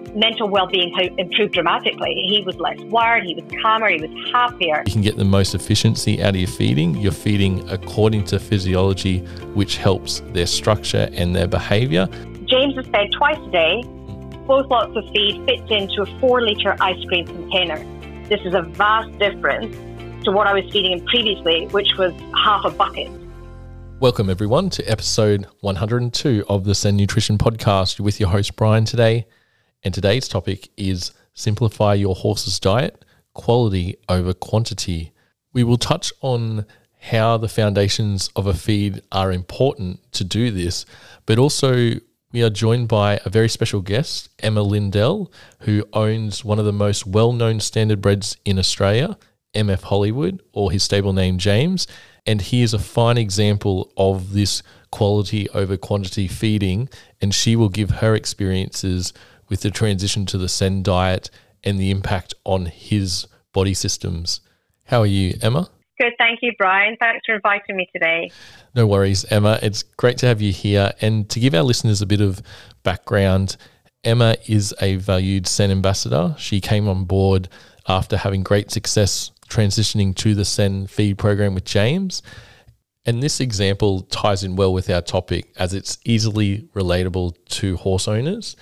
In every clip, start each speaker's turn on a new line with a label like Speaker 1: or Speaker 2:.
Speaker 1: mental well-being improved dramatically. He was less wired, he was calmer, he was happier.
Speaker 2: You can get the most efficiency out of your feeding. You're feeding according to physiology, which helps their structure and their behaviour.
Speaker 1: James is fed twice a day. Both lots of feed fits into a 4-litre ice cream container. This is a vast difference to what I was feeding him previously, which was half a bucket.
Speaker 2: Welcome everyone to episode 102 of the Sen Nutrition Podcast. You're with your host Brian today, and today's topic is simplify your horse's diet, quality over quantity. We will touch on how the foundations of a feed are important to do this, but also we are joined by a very special guest, Emma Lindell, who owns one of the most well-known standardbreds in Australia, MF Hollywood, or his stable name James. And he is a fine example of this quality over quantity feeding, and she will give her experiences with the transition to the Sen diet and the impact on his body systems. How are you, Emma?
Speaker 1: Good, thank you, Brian. Thanks for inviting me today.
Speaker 2: No worries, Emma. It's great to have you here. And to give our listeners a bit of background, Emma is a valued Sen ambassador. She came on board after having great success transitioning to the Sen feed program with James. And this example ties in well with our topic as it's easily relatable to horse owners.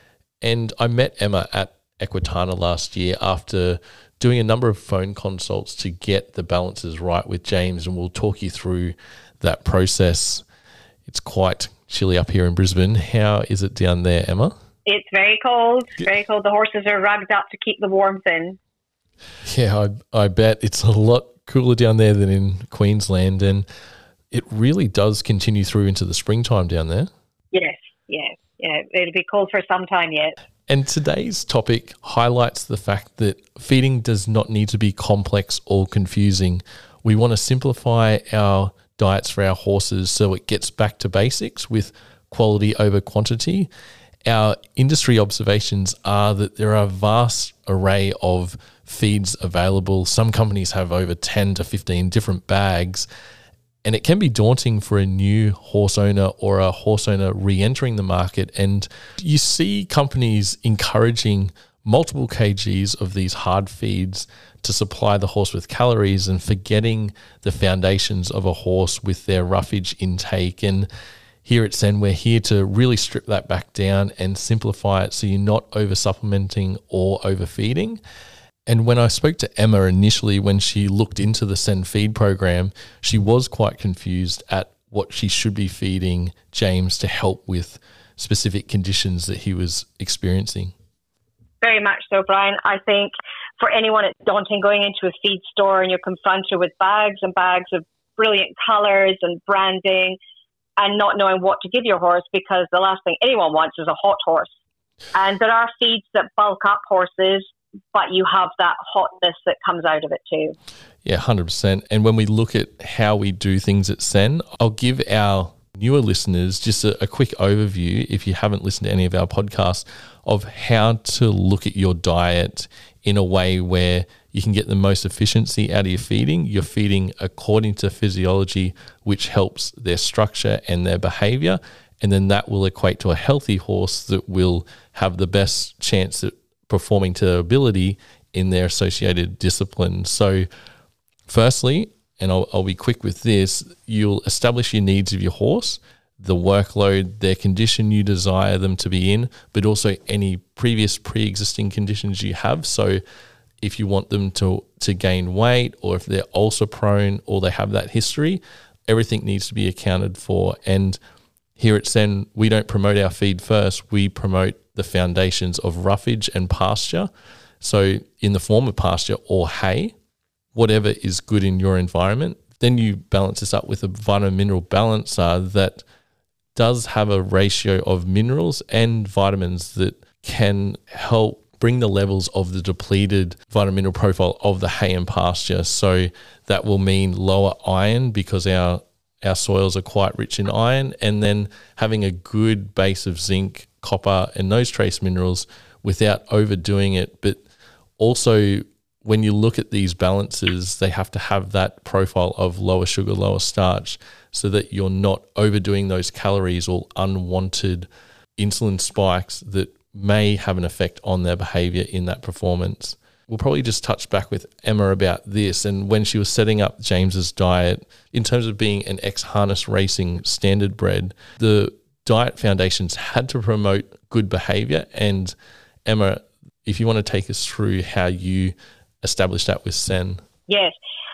Speaker 2: And I met Emma at Equitana last year after doing a number of phone consults to get the balances right with James, and we'll talk you through that process. It's quite chilly up here in Brisbane. How is it down there, Emma?
Speaker 1: It's very cold, very cold. The horses are rugged up to keep the warmth in.
Speaker 2: Yeah, I bet it's a lot cooler down there than in Queensland, and it really does continue through into the springtime down there.
Speaker 1: Yes. It'll be cold for some time yet.
Speaker 2: And today's topic highlights the fact that feeding does not need to be complex or confusing. We want to simplify our diets for our horses so it gets back to basics with quality over quantity. Our industry observations are that there are a vast array of feeds available. Some companies have over 10 to 15 different bags, and it can be daunting for a new horse owner or a horse owner re-entering the market. And you see companies encouraging multiple kgs of these hard feeds to supply the horse with calories and forgetting the foundations of a horse with their roughage intake. And here at Sen, we're here to really strip that back down and simplify it so you're not over-supplementing or overfeeding. And when I spoke to Emma initially, when she looked into the Sen feed program, she was quite confused at what she should be feeding James to help with specific conditions that he was experiencing.
Speaker 1: Very much so, Brian. I think for anyone, it's daunting going into a feed store and you're confronted with bags and bags of brilliant colours and branding and not knowing what to give your horse, because the last thing anyone wants is a hot horse. And there are feeds that bulk up horses, but you have that hotness that comes out of it too.
Speaker 2: Yeah, 100%. And when we look at how we do things at Sen, I'll give our newer listeners just a quick overview, if you haven't listened to any of our podcasts, of how to look at your diet in a way where you can get the most efficiency out of your feeding. You're feeding according to physiology, which helps their structure and their behavior. And then that will equate to a healthy horse that will have the best chance at performing to their ability in their associated disciplines. So firstly, and I'll be quick with this, you'll establish your needs of your horse, the workload, their condition you desire them to be in, but also any previous pre-existing conditions you have. So if you want them to gain weight, or if they're ulcer prone or they have that history, everything needs to be accounted for. And here at Sen, we don't promote our feed first, we promote the foundations of roughage and pasture. So in the form of pasture or hay, whatever is good in your environment. Then you balance this up with a vitamin mineral balancer that does have a ratio of minerals and vitamins that can help bring the levels of the depleted vitamin mineral profile of the hay and pasture. So that will mean lower iron because our soils are quite rich in iron, and then having a good base of zinc, copper, and those trace minerals without overdoing it. But also, when you look at these balances, they have to have that profile of lower sugar, lower starch, so that you're not overdoing those calories or unwanted insulin spikes that may have an effect on their behavior in that performance. We'll probably just touch back with Emma about this, and when she was setting up James's diet, in terms of being an ex-harness racing standard bred, the diet foundations had to promote good behavior. And Emma, if you want to take us through how you established that with Sen.
Speaker 1: Yes.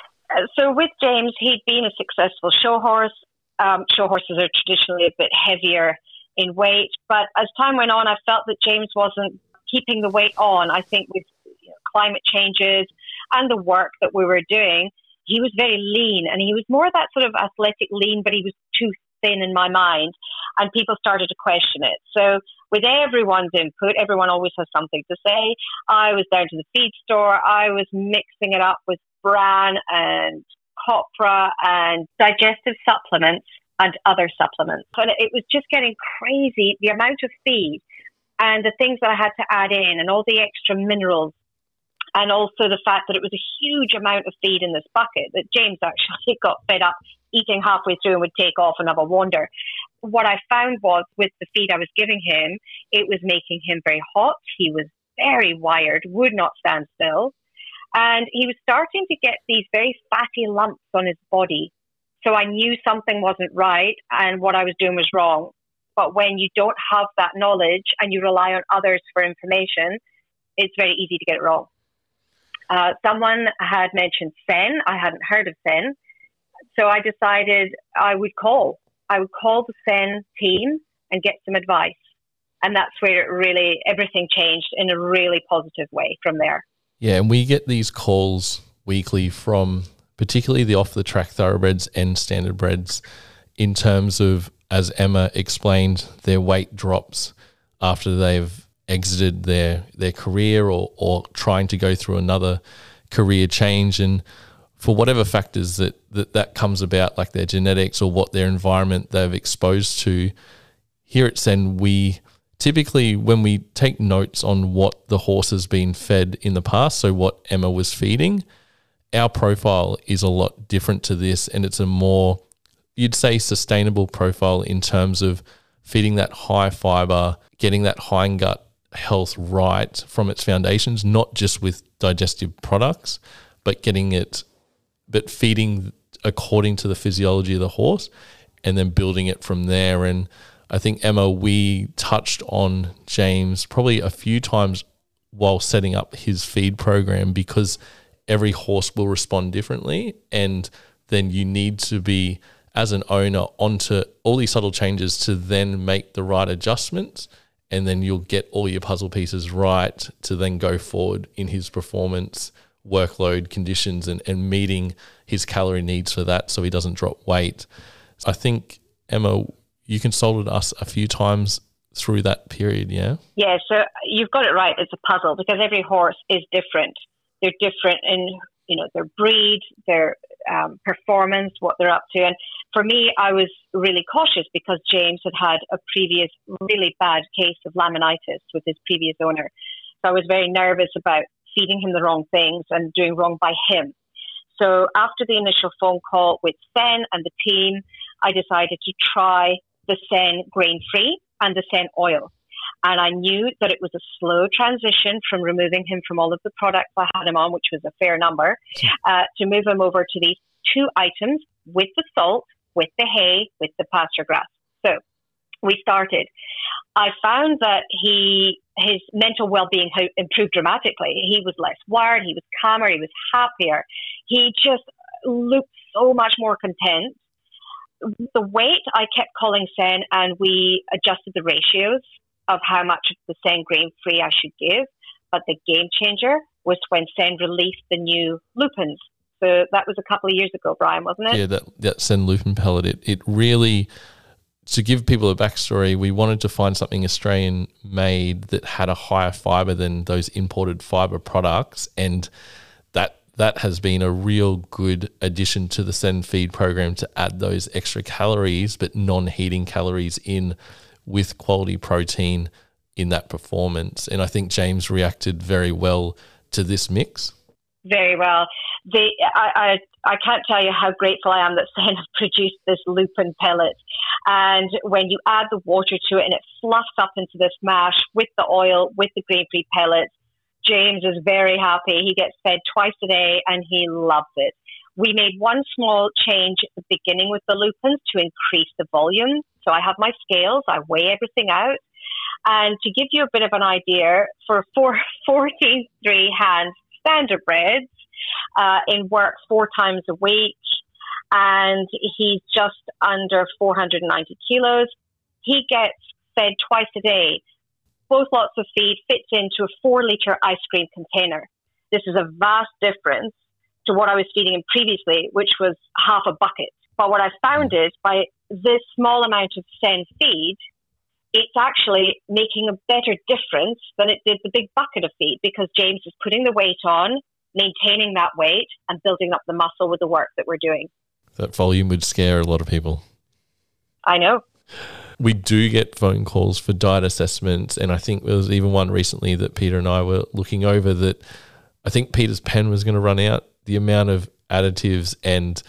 Speaker 1: So with James, he'd been a successful show horse. Show horses are traditionally a bit heavier in weight, but as time went on, I felt that James wasn't keeping the weight on. I think with climate changes and the work that we were doing, he was very lean, and he was more that sort of athletic lean, but he was too thin in my mind, and people started to question it. So with everyone's input, everyone always has something to say. I was down to the feed store. I was mixing it up with bran and copra and digestive supplements and other supplements. And it was just getting crazy, the amount of feed and the things that I had to add in and all the extra minerals. And also the fact that it was a huge amount of feed in this bucket that James actually got fed up eating halfway through and would take off and have a wander. What I found was with the feed I was giving him, it was making him very hot. He was very wired, would not stand still. And he was starting to get these very fatty lumps on his body. So I knew something wasn't right and what I was doing was wrong. But when you don't have that knowledge and you rely on others for information, it's very easy to get it wrong. Someone had mentioned Sen. I hadn't heard of Sen. So I decided I would call the Sen team and get some advice. And that's where everything changed in a really positive way from there.
Speaker 2: Yeah, and we get these calls weekly from particularly the off-the-track thoroughbreds and standard breds in terms of, as Emma explained, their weight drops after they've exited their career or trying to go through another career change. And for whatever factors that comes about, like their genetics or what their environment they've exposed to, here at Sen, we typically, when we take notes on what the horse has been fed in the past, so what Emma was feeding, our profile is a lot different to this, and it's a more, you'd say, sustainable profile in terms of feeding that high fiber, getting that hindgut health right from its foundations, not just with digestive products, but feeding according to the physiology of the horse and then building it from there. And I think, Emma, we touched on James probably a few times while setting up his feed program, because every horse will respond differently, and then you need to be, as an owner, onto all these subtle changes to then make the right adjustments, and then you'll get all your puzzle pieces right to then go forward in his performance, workload, conditions, and meeting his calorie needs for that so he doesn't drop weight. I think, Emma, you consulted us a few times through that period, yeah?
Speaker 1: Yeah, so you've got it right. It's a puzzle because every horse is different. They're different in, their breed, their performance, what they're up to. And for me, I was really cautious because James had a previous really bad case of laminitis with his previous owner. So I was very nervous about feeding him the wrong things and doing wrong by him. So after the initial phone call with Sen and the team, I decided to try the Sen grain-free and the Sen oil. And I knew that it was a slow transition from removing him from all of the products I had him on, which was a fair number, to move him over to these two items with the salt, with the hay, with the pasture grass. So we started. I found that his mental well-being improved dramatically. He was less wired, he was calmer, he was happier. He just looked so much more content. The weight, I kept calling Sen, and we adjusted the ratios of how much of the Sen grain-free I should give. But the game changer was when Sen released the new lupins. So that was a couple of years ago, Brian, wasn't it?
Speaker 2: Yeah, that Sen lupin pellet, it really, to give people a backstory, we wanted to find something Australian made that had a higher fiber than those imported fiber products, and that has been a real good addition to the Sen feed program to add those extra calories, but non-heating calories in with quality protein in that performance. And I think James reacted very well to this mix.
Speaker 1: Very well. I can't tell you how grateful I am that Sen have produced this lupin pellet. And when you add the water to it and it fluffs up into this mash with the oil, with the grain-free pellets, James is very happy. He gets fed twice a day and he loves it. We made one small change at the beginning with the lupins to increase the volume. So I have my scales, I weigh everything out. And to give you a bit of an idea, for 43 hands standardbreds, in work 4 times a week, and he's just under 490 kilos. He gets fed twice a day. Both lots of feed fits into a 4-liter ice cream container. This is a vast difference to what I was feeding him previously, which was half a bucket. But what I found is by this small amount of Sen feed, it's actually making a better difference than it did the big bucket of feed, because James is putting the weight on, maintaining that weight, and building up the muscle with the work that we're doing.
Speaker 2: That volume would scare a lot of people.
Speaker 1: I know.
Speaker 2: We do get phone calls for diet assessments, and I think there was even one recently that Peter and I were looking over that I think Peter's pen was going to run out, the amount of additives and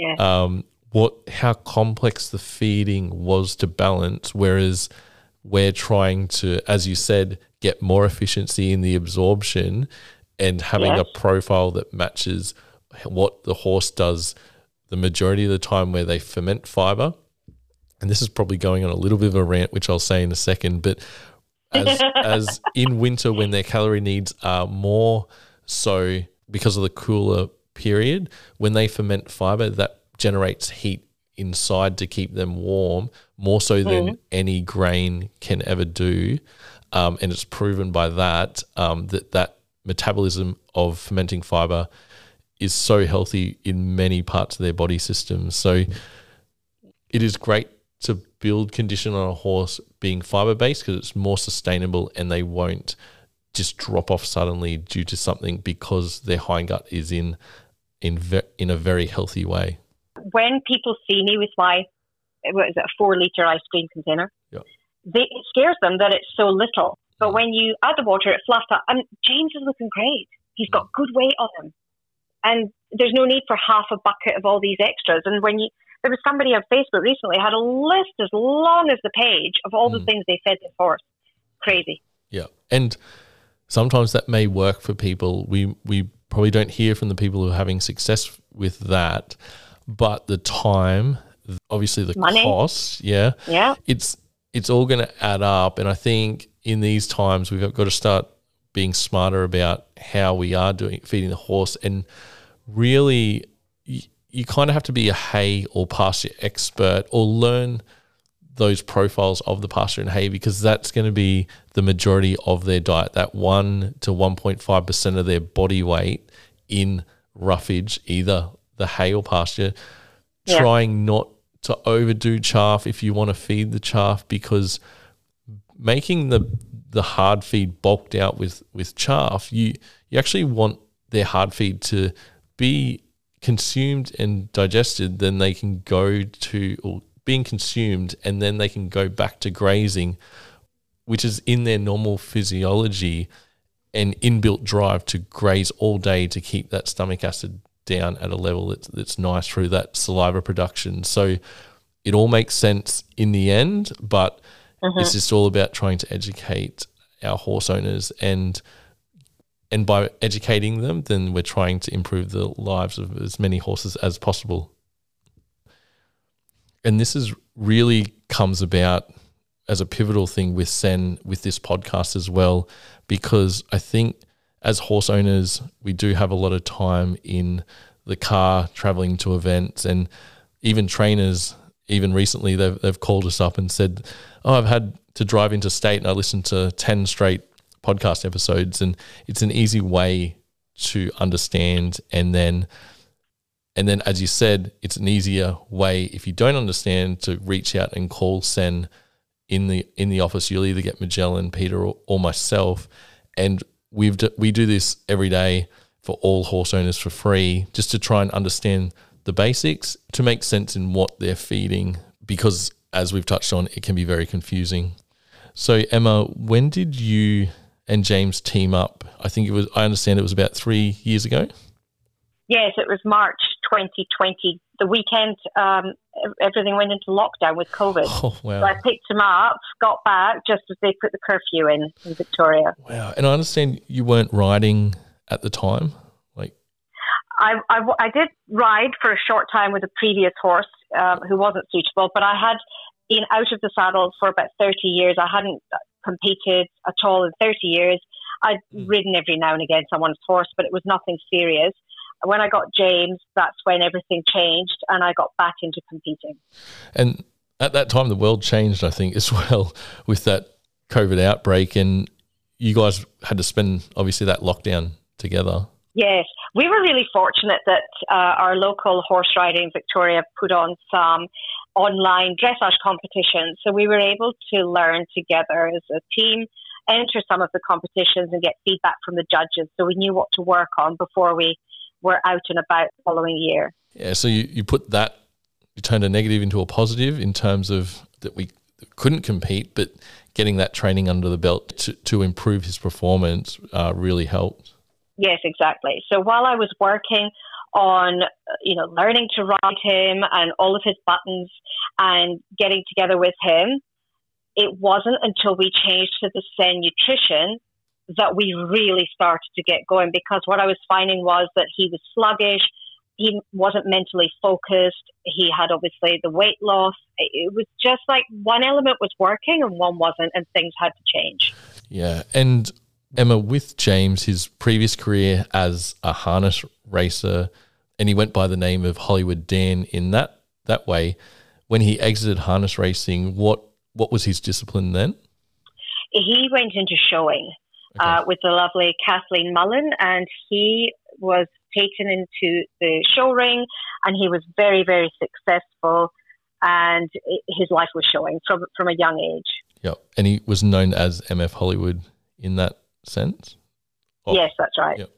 Speaker 2: how complex the feeding was to balance, whereas we're trying to, as you said, get more efficiency in the absorption and having a profile that matches what the horse does the majority of the time, where they ferment fiber. And this is probably going on a little bit of a rant, which I'll say in a second, but as in winter, when their calorie needs are more so because of the cooler period, when they ferment fiber, that generates heat inside to keep them warm, more so than any grain can ever do. And it's proven by that, that metabolism of fermenting fiber is so healthy in many parts of their body system. So it is great to build condition on a horse being fiber-based, because it's more sustainable and they won't just drop off suddenly due to something, because their hindgut is in a very healthy way.
Speaker 1: When people see me with my, what is it, a 4-liter ice cream container, it scares them that it's so little. But when you add the water, it fluffs up. And James is looking great. He's got good weight on him. And there's no need for half a bucket of all these extras. And there was somebody on Facebook recently had a list as long as the page of all the things they fed the horse. Crazy. Yeah.
Speaker 2: And sometimes that may work for people. We probably don't hear from the people who are having success with that, but the time, obviously the money, costs, it's all going to add up. And I think in these times we've got to start being smarter about how we are feeding the horse, and really you kind of have to be a hay or pasture expert, or learn those profiles of the pasture and hay, because that's going to be the majority of their diet, that 1 to 1.5% of their body weight in roughage, either the hay or pasture. Trying not to overdo chaff if you want to feed the chaff, because making the hard feed bulked out with chaff, you actually want their hard feed to be consumed and digested, then they can go to, or being consumed, and then they can go back to grazing, which is in their normal physiology and inbuilt drive to graze all day to keep that stomach acid down at a level that's nice through that saliva production. So it all makes sense in the end, but it's just all about trying to educate our horse owners, and by educating them, then we're trying to improve the lives of as many horses as possible. And this is really comes about as a pivotal thing with Sen, with this podcast as well, because I think as horse owners, we do have a lot of time in the car traveling to events, and even trainers, even recently, they've called us up and said, I've had to drive interstate and I listened to 10 straight podcast episodes, and it's an easy way to understand. And then as you said, it's an easier way, if you don't understand, to reach out and call Sen in the office. You'll either get Magellan, Peter, or myself, and we do this every day for all horse owners for free, just to try and understand the basics, to make sense in what they're feeding, because as we've touched on, it can be very confusing. So Emma, when did you and James team up? I understand it was about 3 years ago.
Speaker 1: Yes, it was March 2020. The weekend, everything went into lockdown with COVID.
Speaker 2: Oh, wow.
Speaker 1: So I picked him up, got back just as they put the curfew in Victoria.
Speaker 2: Wow. And I understand you weren't riding at the time?
Speaker 1: I did ride for a short time with a previous horse who wasn't suitable, but I had been out of the saddle for about 30 years. I hadn't competed at all in 30 years. I'd ridden every now and again someone's horse, but it was nothing serious. When I got James, that's when everything changed and I got back into competing.
Speaker 2: And at that time, the world changed, I think, as well with that COVID outbreak, and you guys had to spend, obviously, that lockdown together.
Speaker 1: Yes, we were really fortunate that our local horse riding Victoria put on some online dressage competitions. So we were able to learn together as a team, enter some of the competitions and get feedback from the judges. So we knew what to work on before we were out and about the following year.
Speaker 2: Yeah, so you put that, you turned a negative into a positive in terms of that we couldn't compete, but getting that training under the belt to improve his performance really helped.
Speaker 1: Yes, exactly. So while I was working on, learning to ride him and all of his buttons and getting together with him, it wasn't until we changed to the Sen nutrition that we really started to get going, because what I was finding was that he was sluggish, he wasn't mentally focused, he had obviously the weight loss. It was just like one element was working and one wasn't, and things had to change.
Speaker 2: Yeah, and Emma, with James, his previous career as a harness racer, and he went by the name of Hollywood Dan in that way, when he exited harness racing, what was his discipline then?
Speaker 1: He went into showing with the lovely Kathleen Mullen, and he was taken into the show ring, and he was very, very successful, and his life was showing from a young age.
Speaker 2: Yeah, and he was known as MF Hollywood in that sense?
Speaker 1: Yes, that's right.
Speaker 2: Yep.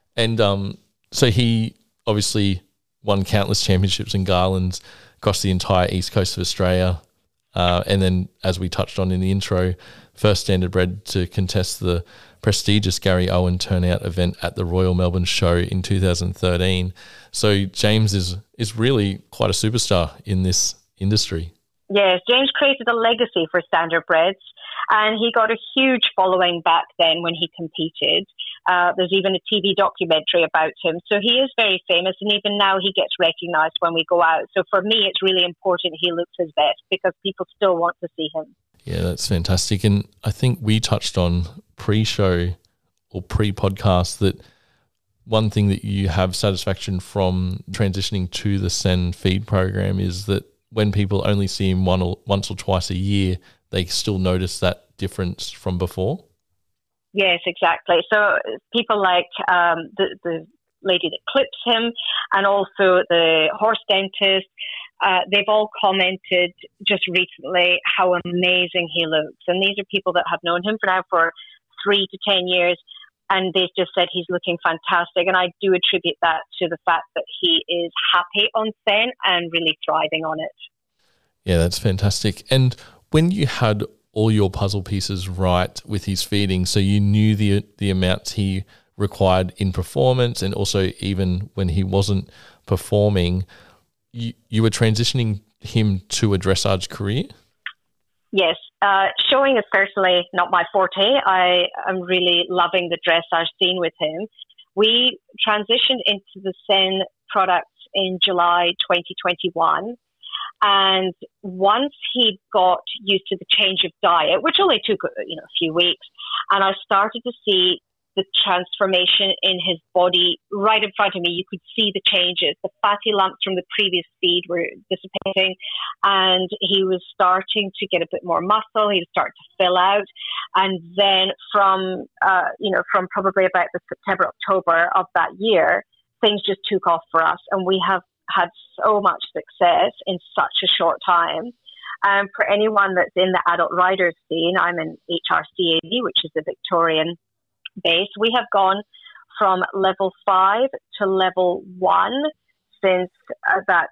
Speaker 2: And so he obviously won countless championships and garlands across the entire east coast of Australia. And then, as we touched on in the intro, first standardbred to contest the prestigious Gary Owen turnout event at the Royal Melbourne Show in 2013. So James is really quite a superstar in this industry.
Speaker 1: Yes, James created a legacy for standardbreds, and he got a huge following back then when he competed. There's even a TV documentary about him. So he is very famous, and even now he gets recognised when we go out. So for me, it's really important he looks his best because people still want to see him.
Speaker 2: Yeah, that's fantastic. And I think we touched on pre-show or pre-podcast that one thing that you have satisfaction from transitioning to the Sen feed program is that when people only see him once or twice a year, they still notice that difference from before?
Speaker 1: Yes, exactly. So people like the lady that clips him and also the horse dentist, they've all commented just recently how amazing he looks. And these are people that have known him for 3 to 10 years, and they've just said he's looking fantastic. And I do attribute that to the fact that he is happy on Sen and really thriving on it.
Speaker 2: Yeah, that's fantastic. And when you had all your puzzle pieces right with his feeding, so you knew the amounts he required in performance, and also even when he wasn't performing, you were transitioning him to a dressage career?
Speaker 1: Yes. Showing is certainly not my forte. I am really loving the dressage scene with him. We transitioned into the Sen products in July 2021. And once he got used to the change of diet, which only took a few weeks, and I started to see the transformation in his body right in front of me. You could see the changes. The fatty lumps from the previous feed were dissipating, and he was starting to get a bit more muscle. He was starting to fill out, and then from probably about the September, October of that year, things just took off for us, and we have had so much success in such a short time. For anyone that's in the adult riders scene, I'm in HRCAD, which is the Victorian base. We have gone from level 5 to level 1 since that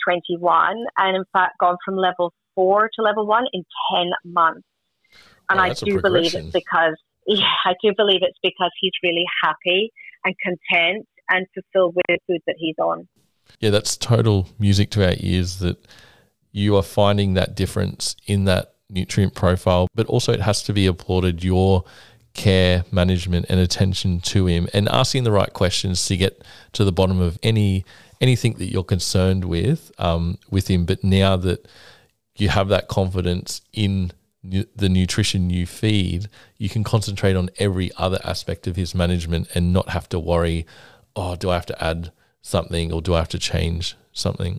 Speaker 1: 2021, and in fact gone from level 4 to level 1 in 10 months. And I do believe it's because he's really happy and content, and fulfilled with the food that he's on.
Speaker 2: Yeah, that's total music to our ears, that you are finding that difference in that nutrient profile, but also it has to be applauded, your care, management and attention to him, and asking the right questions to get to the bottom of anything that you're concerned with him. But now that you have that confidence in the nutrition you feed, you can concentrate on every other aspect of his management and not have to worry, oh, do I have to add something or do I have to change something?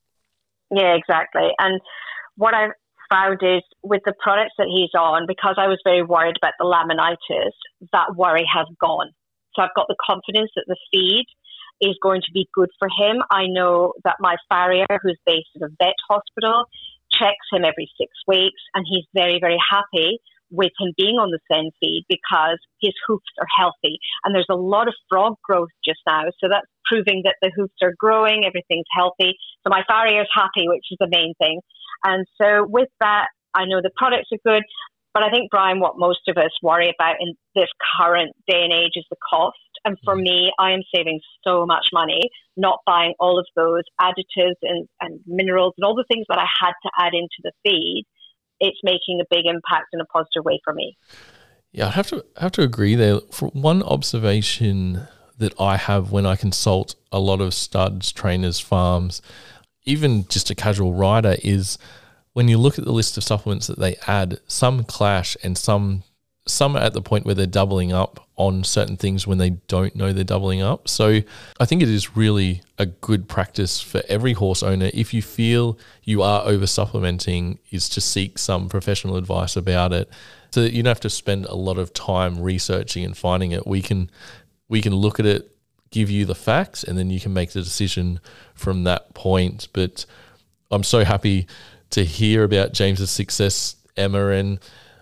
Speaker 1: Yeah, exactly. And what I've found is with the products that he's on, because I was very worried about the laminitis, that worry has gone. So I've got the confidence that the feed is going to be good for him. I know that my farrier, who's based at a vet hospital, checks him every 6 weeks, and he's very, very happy with him being on the Sen feed because his hoofs are healthy. And there's a lot of frog growth just now, so that's proving that the hoofs are growing, everything's healthy. So my farrier's happy, which is the main thing. And so with that, I know the products are good, but I think, Brian, what most of us worry about in this current day and age is the cost. And for me, I am saving so much money not buying all of those additives and minerals and all the things that I had to add into the feed. It's making a big impact in a positive way for me.
Speaker 2: Yeah, I have to agree there. For one observation that I have when I consult a lot of studs, trainers, farms, even just a casual rider, is when you look at the list of supplements that they add, some clash and some are at the point where they're doubling up on certain things when they don't know they're doubling up. So I think it is really a good practice for every horse owner, if you feel you are over supplementing, is to seek some professional advice about it so that you don't have to spend a lot of time researching and finding it. We can look at it, give you the facts, and then you can make the decision from that point. But I'm so happy to hear about James's success, Emma, and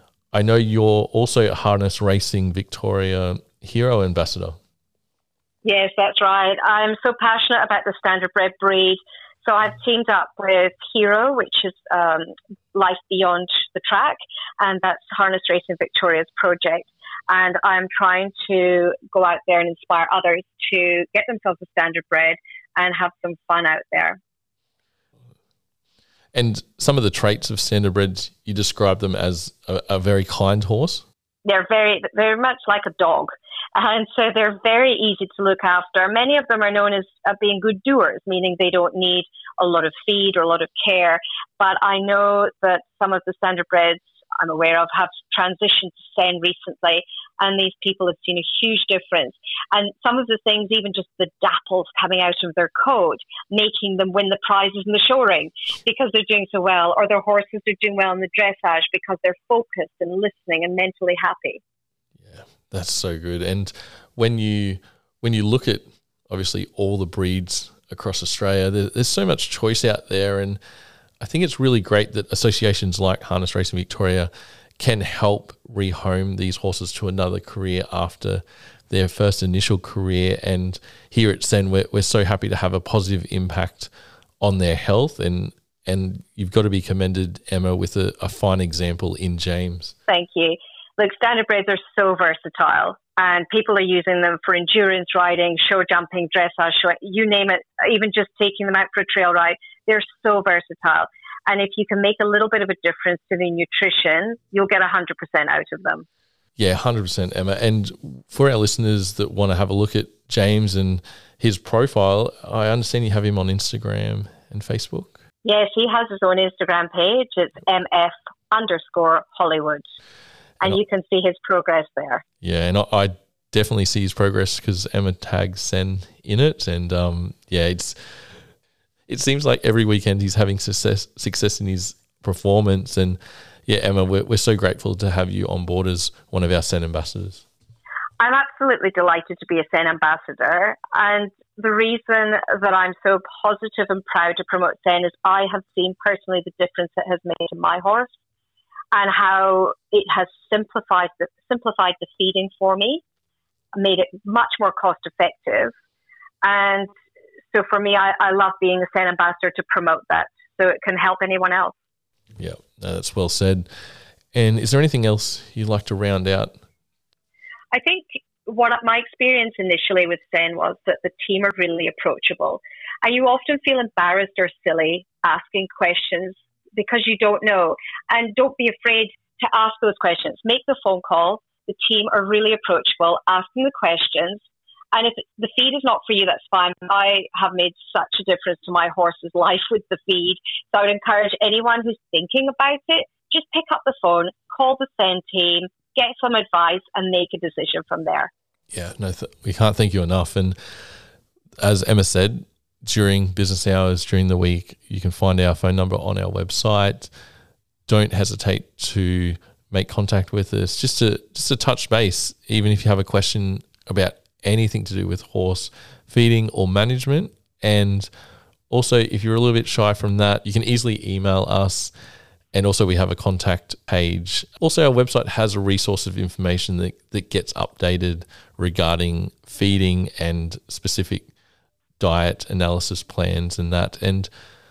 Speaker 2: I know you're also a Harness Racing Victoria Hero Ambassador.
Speaker 1: Yes, that's right. I'm so passionate about the standardbred breed. So I've teamed up with Hero, which is Life Beyond the Track, and that's Harness Racing Victoria's project. And I'm trying to go out there and inspire others to get themselves a standardbred and have some fun out there.
Speaker 2: And some of the traits of standardbreds, you describe them as a very kind horse?
Speaker 1: They're very much like a dog. And so they're very easy to look after. Many of them are known as being good doers, meaning they don't need a lot of feed or a lot of care. But I know that some of the standardbreds I'm aware of have transitioned to Sen recently, and these people have seen a huge difference. And some of the things, even just the dapples coming out of their coat, making them win the prizes in the show ring because they're doing so well, or their horses are doing well in the dressage because they're focused and listening and mentally happy.
Speaker 2: Yeah, that's so good. And when you look at obviously all the breeds across Australia, there's so much choice out there, and I think it's really great that associations like Harness Racing Victoria can help rehome these horses to another career after their first initial career. And here at Sen, we're so happy to have a positive impact on their health. And you've got to be commended, Emma, with a fine example in James.
Speaker 1: Thank you. Look, standardbreds are so versatile, and people are using them for endurance riding, show jumping, dressage, you name it, even just taking them out for a trail ride. They're so versatile. And if you can make a little bit of a difference to the nutrition, you'll get 100% out of them.
Speaker 2: Yeah, 100%, Emma. And for our listeners that want to have a look at James and his profile, I understand you have him on Instagram and Facebook. Yes,
Speaker 1: he has his own Instagram page. It's MF_Hollywood. And you can see his progress there.
Speaker 2: Yeah, and I definitely see his progress because Emma tags Sen in it. And it seems like every weekend he's having success in his performance. And yeah, Emma, we're so grateful to have you on board as one of our Sen ambassadors.
Speaker 1: I'm absolutely delighted to be a Sen ambassador. And the reason that I'm so positive and proud to promote Sen is I have seen personally the difference it has made to my horse and how it has simplified the feeding for me, made it much more cost effective. And so for me, I love being a Sen ambassador to promote that so it can help anyone else.
Speaker 2: Yeah, that's well said. And is there anything else you'd like to round out?
Speaker 1: I think what my experience initially with Sen was that the team are really approachable. And you often feel embarrassed or silly asking questions because you don't know. And don't be afraid to ask those questions. Make the phone call. The team are really approachable, asking the questions. And if the feed is not for you, that's fine. I have made such a difference to my horse's life with the feed. So I would encourage anyone who's thinking about it, just pick up the phone, call the Sen team, get some advice, and make a decision from there.
Speaker 2: Yeah, no, we can't thank you enough. And as Emma said, during business hours, during the week, you can find our phone number on our website. Don't hesitate to make contact with us, just to touch base, even if you have a question about anything to do with horse feeding or management. And also, if you're a little bit shy from that, you can easily email us. And also we have a contact page. Also, our website has a resource of information that gets updated regarding feeding and specific diet analysis plans and that. And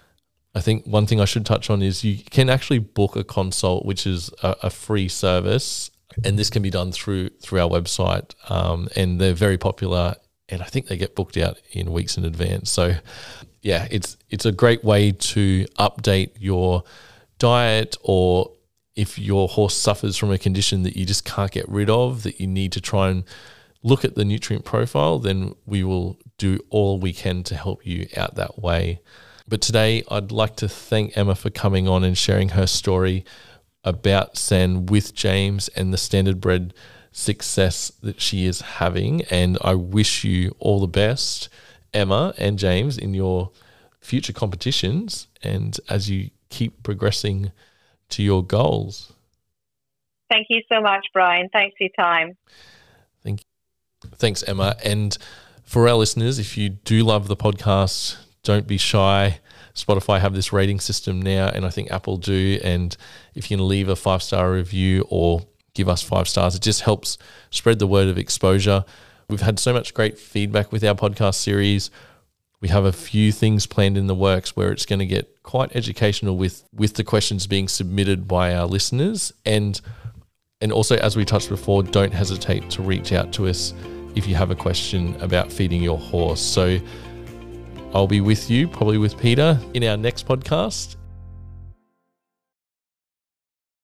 Speaker 2: I think one thing I should touch on is you can actually book a consult, which is a free service. And this can be done through our website. And they're very popular. And I think they get booked out in weeks in advance. So yeah, it's a great way to update your diet, or if your horse suffers from a condition that you just can't get rid of, that you need to try and look at the nutrient profile, then we will do all we can to help you out that way. But today I'd like to thank Emma for coming on and sharing her story about Sen with James and the standard bred success that she is having. And I wish you all the best, Emma and James, in your future competitions and as you keep progressing to your goals.
Speaker 1: Thank you so much, Brian. Thanks for your time.
Speaker 2: Thank you. Thanks, Emma. And for our listeners, if you do love the podcast, don't be shy. Spotify have this rating system now, and I think Apple do. And if you can leave a 5-star review or give us 5 stars, it just helps spread the word of exposure. We've had so much great feedback with our podcast series. We have a few things planned in the works where it's going to get quite educational with the questions being submitted by our listeners. And also, as we touched before, don't hesitate to reach out to us if you have a question about feeding your horse. So I'll be with you, probably with Peter, in our next podcast.